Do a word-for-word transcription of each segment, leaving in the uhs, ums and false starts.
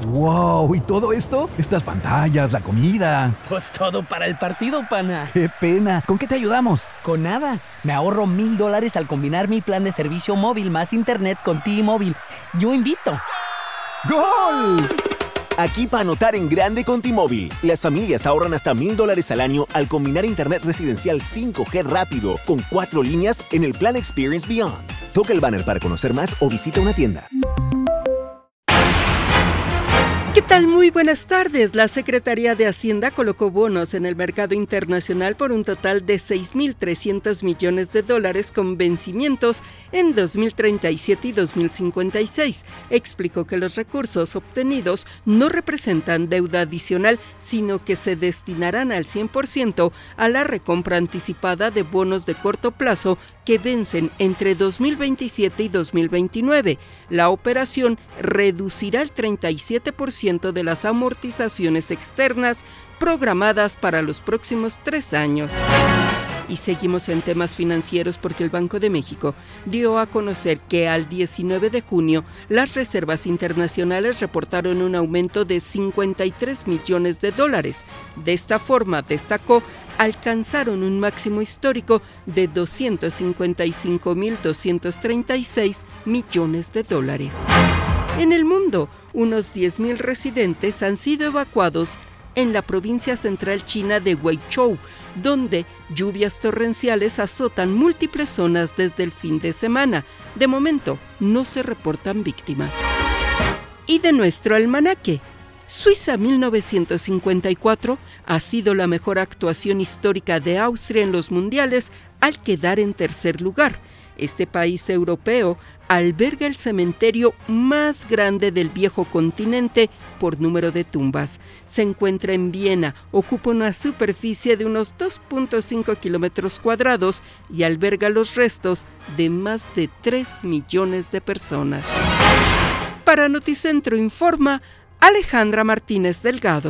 ¡Wow! ¿Y todo esto? Estas pantallas, la comida. Pues todo para el partido, pana. ¡Qué pena! ¿Con qué te ayudamos? Con nada. Me ahorro mil dólares al combinar mi plan de servicio móvil más internet con T-Mobile. Yo invito. ¡Gol! Aquí para anotar en grande con T-Mobile. Las familias ahorran hasta mil dólares al año al combinar internet residencial cinco G rápido con cuatro líneas en el plan Experience Beyond. Toca el banner para conocer más o visita una tienda. ¿Qué tal? Muy buenas tardes. La Secretaría de Hacienda colocó bonos en el mercado internacional por un total de seis mil trescientos millones de dólares con vencimientos en dos mil treinta y siete y dos mil cincuenta y seis. Explicó que los recursos obtenidos no representan deuda adicional, sino que se destinarán al cien por ciento a la recompra anticipada de bonos de corto plazo que vencen entre dos mil veintisiete y dos mil veintinueve. La operación reducirá el treinta y siete por ciento de las amortizaciones externas programadas para los próximos tres años. Y seguimos en temas financieros porque el Banco de México dio a conocer que al diecinueve de junio las reservas internacionales reportaron un aumento de cincuenta y tres millones de dólares. De esta forma, destacó, alcanzaron un máximo histórico de doscientos cincuenta y cinco mil doscientos treinta y seis millones de dólares. En el mundo, unos diez mil residentes han sido evacuados en la provincia central china de Guizhou, donde lluvias torrenciales azotan múltiples zonas desde el fin de semana. De momento, no se reportan víctimas. Y de nuestro almanaque, Suiza mil novecientos cincuenta y cuatro ha sido la mejor actuación histórica de Austria en los mundiales al quedar en tercer lugar. Este país europeo alberga el cementerio más grande del viejo continente por número de tumbas. Se encuentra en Viena, ocupa una superficie de unos dos punto cinco kilómetros cuadrados y alberga los restos de más de tres millones de personas. Para Noticentro informa Alejandra Martínez Delgado.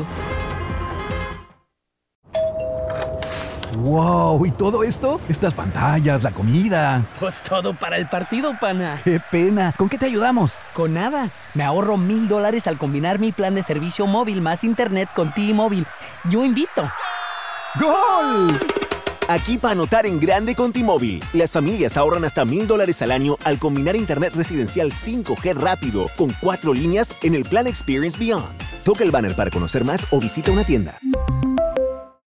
¡Wow! ¿Y todo esto? Estas pantallas, la comida. Pues todo para el partido, pana. ¡Qué pena! ¿Con qué te ayudamos? Con nada. Me ahorro mil dólares al combinar mi plan de servicio móvil más internet con T-Mobile. Yo invito. ¡Gol! Aquí para anotar en grande con T-Mobile. Las familias ahorran hasta mil dólares al año al combinar internet residencial cinco G rápido con cuatro líneas en el plan Experience Beyond. Toca el banner para conocer más o visita una tienda.